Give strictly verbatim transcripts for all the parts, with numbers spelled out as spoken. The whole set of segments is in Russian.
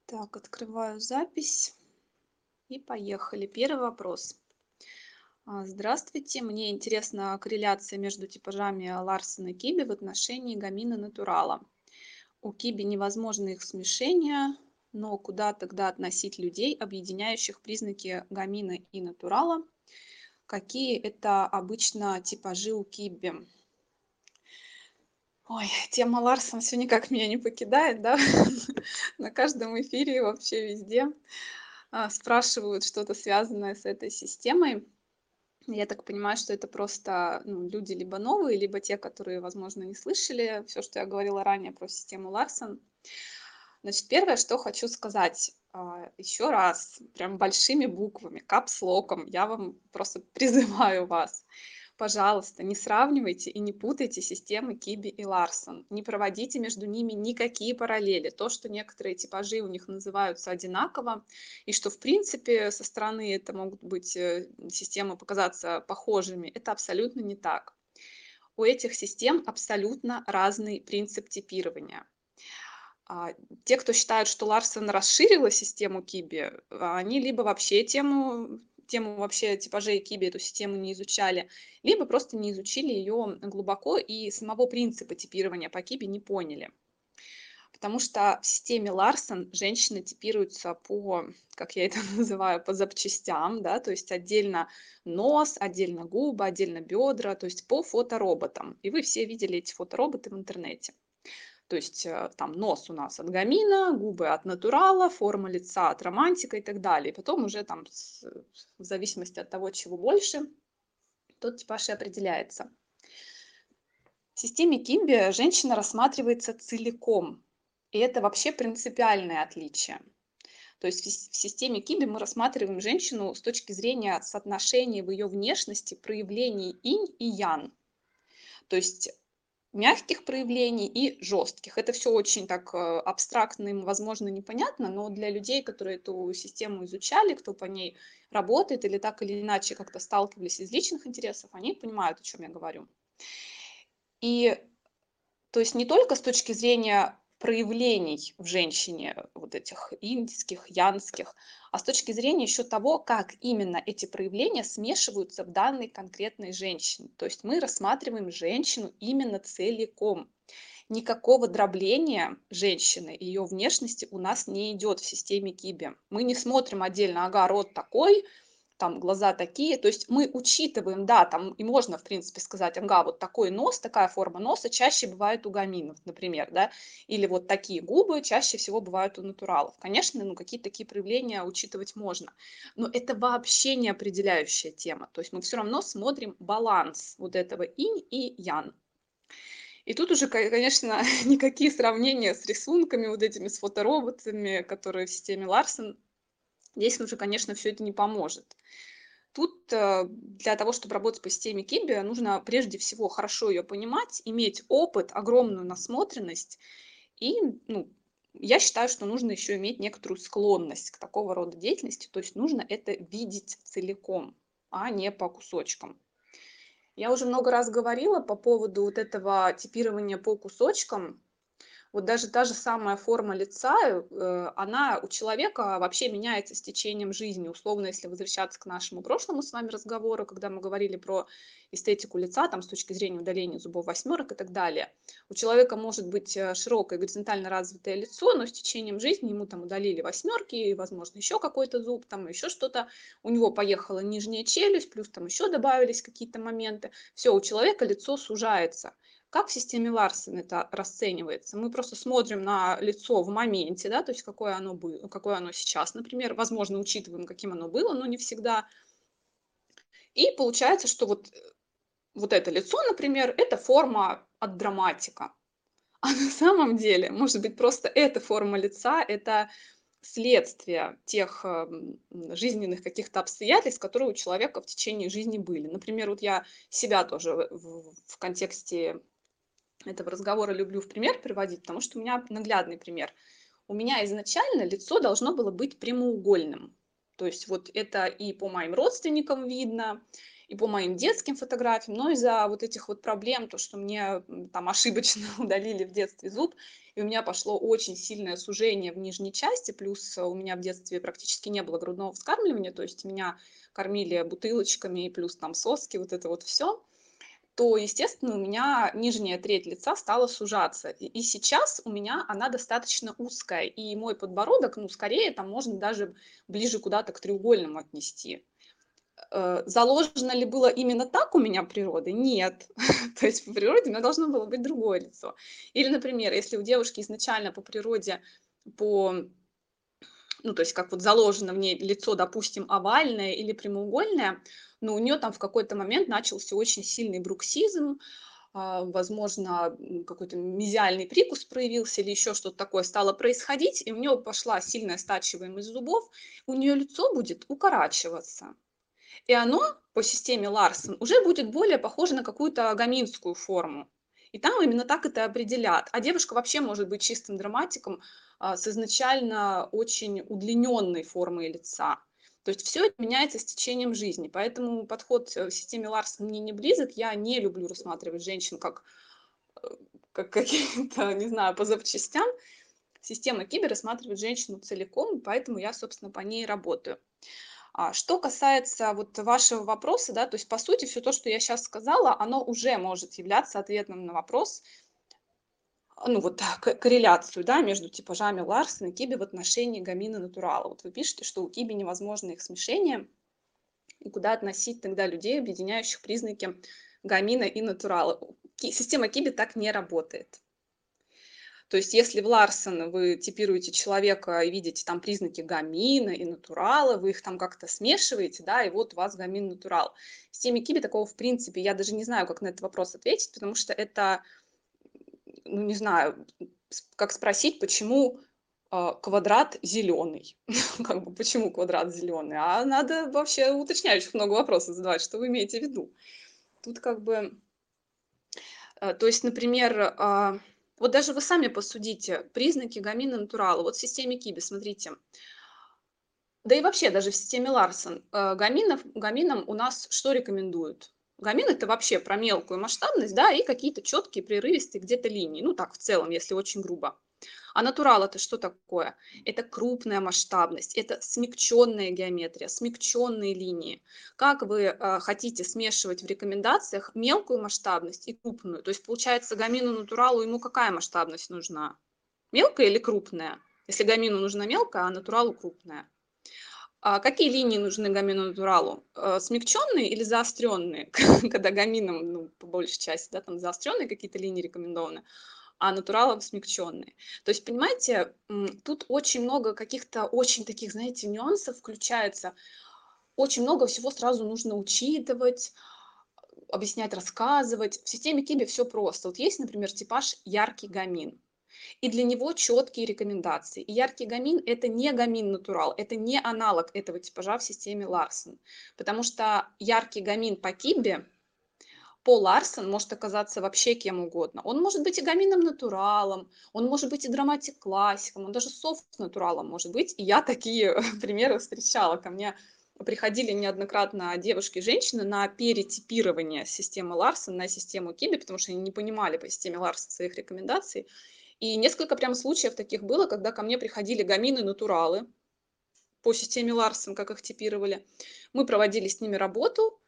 Так, открываю запись и поехали. Первый вопрос. А, Здравствуйте, мне интересна корреляция между типажами Ларсена и Киби в отношении гамина натурала. У Киби невозможно их смешение, но куда тогда относить людей, объединяющих признаки гамина и натурала? Какие это обычно типажи у Киби? Ой, тема Ларсона все никак меня не покидает, да? На каждом эфире, вообще везде а, спрашивают что-то связанное с этой системой. Я так понимаю, что это просто ну, люди либо новые, либо те, которые, возможно, не слышали все, что я говорила ранее про систему Ларсон. Значит, первое, что хочу сказать, а, еще раз, прям большими буквами, капслоком, я вам просто призываю вас. Пожалуйста, не сравнивайте и не путайте системы Киби и Ларсон. Не проводите между ними никакие параллели. То, что некоторые типажи у них называются одинаково, и что, в принципе, со стороны это могут быть э, системы показаться похожими, это абсолютно не так. У этих систем абсолютно разный принцип типирования. А, те, кто считают, что Ларсен расширила систему Киби, а, они либо вообще тему тему вообще типажей Киби, эту систему не изучали, либо просто не изучили ее глубоко и самого принципа типирования по Киби не поняли. Потому что в системе Ларсон женщины типируются по, как я это называю, по запчастям, да, то есть отдельно нос, отдельно губы, отдельно бедра, то есть по фотороботам. И вы все видели эти фотороботы в интернете. То есть э, там нос у нас от гамина, губы от натурала, форма лица от романтика и так далее. И потом уже там с- в зависимости от того, чего больше, тот типаж и определяется. В системе Кимби женщина рассматривается целиком. И это вообще принципиальное отличие. То есть в системе Киби мы рассматриваем женщину с точки зрения соотношения в ее внешности проявлений инь и ян. То есть мягких проявлений и жестких. Это все очень так э, абстрактно, им, возможно, непонятно, но для людей, которые эту систему изучали, кто по ней работает или так или иначе как-то сталкивались из личных интересов, они понимают, о чем я говорю. И то есть не только с точки зрения проявлений в женщине, вот этих иньских, янских, а с точки зрения еще того, как именно эти проявления смешиваются в данной конкретной женщине. То есть мы рассматриваем женщину именно целиком. Никакого дробления женщины, ее внешности у нас не идет в системе Киби. Мы не смотрим отдельно, ага, рот такой, там глаза такие. То есть мы учитываем, да, там и можно, в принципе, сказать, ага, вот такой нос, такая форма носа чаще бывает у гаминов, например, да, или вот такие губы чаще всего бывают у натуралов. Конечно, ну, какие-то такие проявления учитывать можно, но это вообще не определяющая тема. То есть мы все равно смотрим баланс вот этого инь и ян. И тут уже, конечно, никакие сравнения с рисунками, вот этими, с фотороботами, которые в системе Ларсен, здесь уже, конечно, все это не поможет. Тут э, для того, чтобы работать по системе Киби, нужно прежде всего хорошо ее понимать, иметь опыт, огромную насмотренность. И ну, я считаю, что нужно еще иметь некоторую склонность к такого рода деятельности, то есть нужно это видеть целиком, а не по кусочкам. Я уже много раз говорила по поводу вот этого типирования по кусочкам. Вот даже та же самая форма лица, э, она у человека вообще меняется с течением жизни. Условно, если возвращаться к нашему прошлому с вами разговору, когда мы говорили про эстетику лица, там, с точки зрения удаления зубов восьмерок и так далее. У человека может быть э, широкое горизонтально развитое лицо, но с течением жизни ему там удалили восьмерки, и, возможно, еще какой-то зуб, там еще что-то. У него поехала нижняя челюсть, плюс там еще добавились какие-то моменты. Все, у человека лицо сужается. Как в системе Ларсен это расценивается? Мы просто смотрим на лицо в моменте, да, то есть какое оно было, какое оно сейчас, например, возможно, учитываем, каким оно было, но не всегда. И получается, что вот, э, вот это лицо, например, это форма от драматика. А на самом деле, может быть, просто эта форма лица, это следствие тех эм, жизненных каких-то обстоятельств, которые у человека в течение жизни были. Например, вот я себя тоже в, в в контексте этого разговора люблю в пример приводить, потому что у меня наглядный пример. У меня изначально лицо должно было быть прямоугольным. То есть вот это и по моим родственникам видно, и по моим детским фотографиям, но из-за вот этих вот проблем, то, что мне м, там ошибочно удалили в детстве зуб, и у меня пошло очень сильное сужение в нижней части, плюс э, у меня в детстве практически не было грудного вскармливания, то есть меня кормили бутылочками и плюс там соски, вот это вот все, то, естественно, у меня нижняя треть лица стала сужаться. И, и сейчас у меня она достаточно узкая, и мой подбородок, ну, скорее, там можно даже ближе куда-то к треугольному отнести. Э, заложено ли было именно так у меня природой? Нет. То есть по природе у меня должно было быть другое лицо. Или, например, если у девушки изначально по природе, по, ну, то есть как вот заложено в ней лицо, допустим, овальное или прямоугольное, но у нее там в какой-то момент начался очень сильный бруксизм, а, возможно, м, какой-то мезиальный прикус проявился или еще что-то такое стало происходить, и у нее пошла сильная стачиваемость зубов, у нее лицо будет укорачиваться. И оно по системе Ларсон уже будет более похоже на какую-то гаминскую форму. И там именно так это определят. А девушка вообще может быть чистым драматиком а, с изначально очень удлиненной формой лица. То есть все это меняется с течением жизни. Поэтому подход э, в системе Ларсон мне не близок. Я не люблю рассматривать женщин как, э, как какие-то, не знаю, по запчастям. Система Киби рассматривает женщину целиком, поэтому я, собственно, по ней работаю. А, что касается вот вашего вопроса, да, то есть, по сути, все то, что я сейчас сказала, оно уже может являться ответом на вопрос, а, ну, вот к корреляцию, да, между типажами Ларсен и Киби в отношении гамина натурала. Вот вы пишете, что у Киби невозможно их смешение, и куда относить тогда людей, объединяющих признаки гамина и натурала. Ки Система Киби так не работает. То есть если в Ларсен вы типируете человека и видите там признаки гамина и натурала, вы их там как-то смешиваете, да, и вот у вас гамин натурал. В системе Киби такого в принципе, я даже не знаю, как на этот вопрос ответить, потому что это, ну не знаю, как спросить, почему а, квадрат зеленый. Как бы почему квадрат зеленый? А надо вообще уточняющих много вопросов задавать, что вы имеете в виду. Тут как бы Э, то есть, например, а, вот даже вы сами посудите, признаки гамина натурала. Вот в системе Киби, смотрите. Да и вообще даже в системе Ларсон. э, Гаминов, гаминам у нас что рекомендуют? Гамин это вообще про мелкую масштабность, да, и какие-то четкие, прерывистые где-то линии. Ну так, в целом, если очень грубо. А натурал это что такое? Это крупная масштабность, это смягченная геометрия, смягченные линии. Как вы э, хотите смешивать в рекомендациях мелкую масштабность и крупную? То есть получается гамину натуралу ему какая масштабность нужна? Мелкая или крупная? Если гамину нужна мелкая, а натуралу крупная. А какие линии нужны гамину натуралу? Э, смягченные или заостренные? Когда гамином, ну, по большей части, да, там заостренные какие-то линии рекомендованы, а натуралом смягченные. То есть, понимаете, м, тут очень много каких-то очень таких, знаете, нюансов включается. Очень много всего сразу нужно учитывать, объяснять, рассказывать. В системе Киби все просто. Вот есть, например, типаж яркий гамин. И для него четкие рекомендации. И яркий гамин это не гамин натурал, это не аналог этого типажа в системе Ларсон. Потому что яркий гамин по Кибе Пол Ларсон может оказаться вообще кем угодно. Он может быть и гамином натуралом, он может быть и драматик классиком, он даже софт натуралом может быть. И я такие примеры встречала. Ко мне приходили неоднократно девушки и женщины на перетипирование системы Ларсон на систему Киби, потому что они не понимали по системе Ларсон своих рекомендаций. И несколько прям случаев таких было, когда ко мне приходили гамины натуралы по системе Ларсон, как их типировали. Мы проводили с ними работу,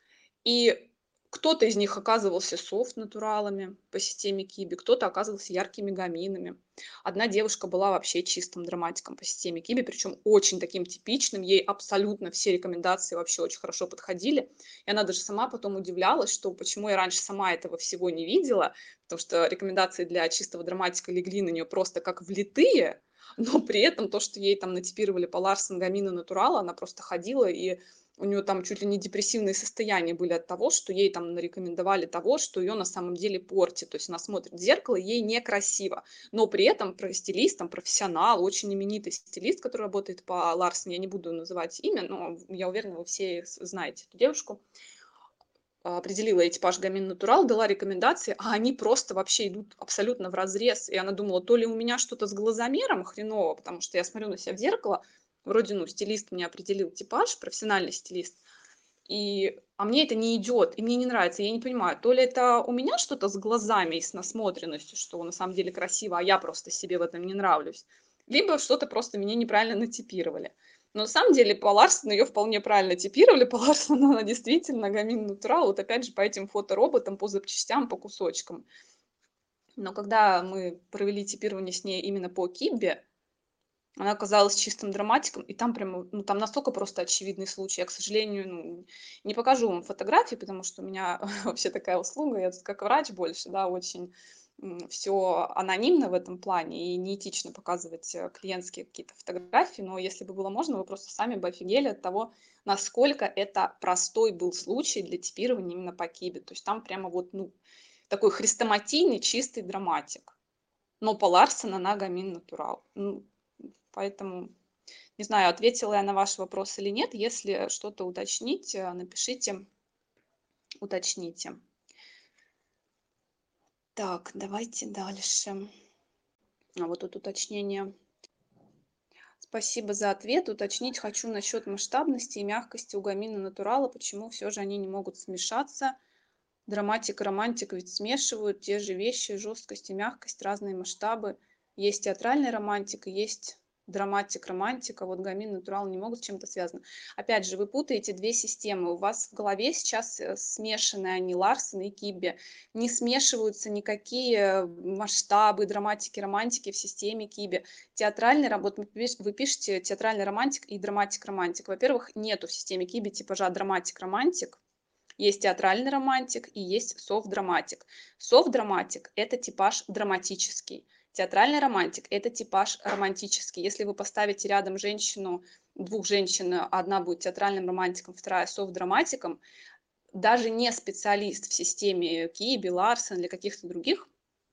и кто-то из них оказывался софт-натуралами по системе Киби, кто-то оказывался яркими гаминами. Одна девушка была вообще чистым драматиком по системе Киби, причем очень таким типичным, ей абсолютно все рекомендации вообще очень хорошо подходили. И она даже сама потом удивлялась, что почему я раньше сама этого всего не видела, потому что рекомендации для чистого драматика легли на нее просто как влитые, но при этом то, что ей там натипировали по Ларсен, Гамин Натурала, она просто ходила, и у нее там чуть ли не депрессивные состояния были от того, что ей там нарекомендовали того, что ее на самом деле портит. То есть она смотрит в зеркало, ей некрасиво. Но при этом про стилист, там профессионал, очень именитый стилист, который работает по Ларсен, я не буду называть имя, но я уверена, вы все знаете эту девушку, определила ей типаж гамин натурал, дала рекомендации, а они просто вообще идут абсолютно вразрез. И она думала, то ли у меня что-то с глазомером хреново, потому что я смотрю на себя в зеркало, вроде, ну, стилист мне определил типаж, профессиональный стилист, И, а мне это не идет, и мне не нравится. Я не понимаю, то ли это у меня что-то с глазами и с насмотренностью, что на самом деле красиво, а я просто себе в этом не нравлюсь. Либо что-то просто меня неправильно натипировали. Но на самом деле по Ларсону ее вполне правильно типировали. По Ларсону она действительно гамин натурал. Вот опять же по этим фотороботам, по запчастям, по кусочкам. Но когда мы провели типирование с ней именно по Кибе, она оказалась чистым драматиком, и там прямо, ну, там настолько просто очевидный случай. Я, к сожалению, ну, не покажу вам фотографии, потому что у меня вообще такая услуга, я тут как врач больше, да, очень все анонимно в этом плане, и неэтично показывать э, клиентские какие-то фотографии, но если бы было можно, вы просто сами бы офигели от того, насколько это простой был случай для типирования именно по Кибе. То есть там прямо вот, ну, такой хрестоматийный чистый драматик. Но по Ларсен она гамин натурал. Ну, поэтому не знаю, ответила я на ваш вопрос или нет. Если что-то уточнить, э, напишите, уточните. Так, давайте дальше. А вот тут уточнение. Спасибо за ответ. Уточнить хочу насчет масштабности и мягкости у гамина натурала. Почему все же они не могут смешаться? Драматик и романтик ведь смешивают те же вещи, жесткость и мягкость, разные масштабы. Есть театральный романтик и есть драматик, романтика. Вот гамин, натурал не могут с чем-то связаны. Опять же, вы путаете две системы. У вас в голове сейчас э, смешаны они, Ларсен и Кибе. Не смешиваются никакие масштабы, драматики, романтики в системе Кибе. Театральный работ, вы пишете театральный романтик и драматик, романтик. Во-первых, нету в системе Кибе типажа драматик, романтик. Есть театральный романтик и есть софт-драматик. Софт-драматик – это типаж драматический. Театральный романтик – это типаж романтический. Если вы поставите рядом женщину, двух женщин, одна будет театральным романтиком, вторая софт-драматиком, даже не специалист в системе Киби, Ларсен или каких-то других,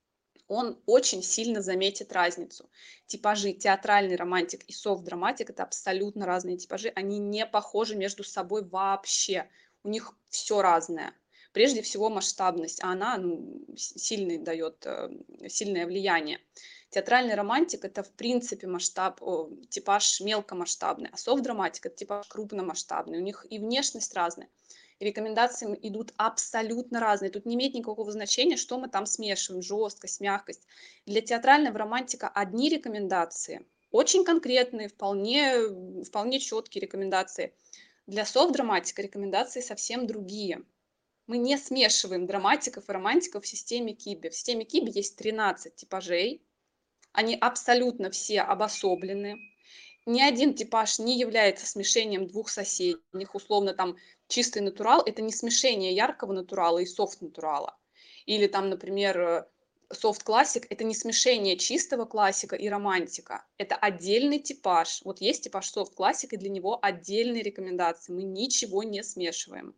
он очень сильно заметит разницу. Типажи театральный романтик и софт-драматик – это абсолютно разные типажи. Они не похожи между собой вообще. У них все разное. Прежде всего масштабность, а она ну, сильный дает, э, сильное влияние. Театральный романтик – это в принципе масштаб, о, типаж мелкомасштабный, а софт-драматик – это типаж крупномасштабный. У них и внешность разная. И рекомендации идут абсолютно разные. Тут не имеет никакого значения, что мы там смешиваем, жесткость, мягкость. Для театрального романтика одни рекомендации, очень конкретные, вполне, вполне четкие рекомендации. Для софт-драматика рекомендации совсем другие. Мы не смешиваем драматиков и романтиков в системе Киби. В системе Киби есть тринадцать типажей, они абсолютно все обособлены. Ни один типаж не является смешением двух соседних. Условно, там чистый натурал – это не смешение яркого натурала и софт-натурала. Или там, например, софт-классик – это не смешение чистого классика и романтика. Это отдельный типаж. Вот есть типаж софт-классик, и для него отдельные рекомендации. Мы ничего не смешиваем.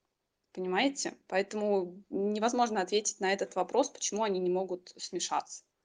Понимаете? Поэтому невозможно ответить на этот вопрос, почему они не могут смешаться.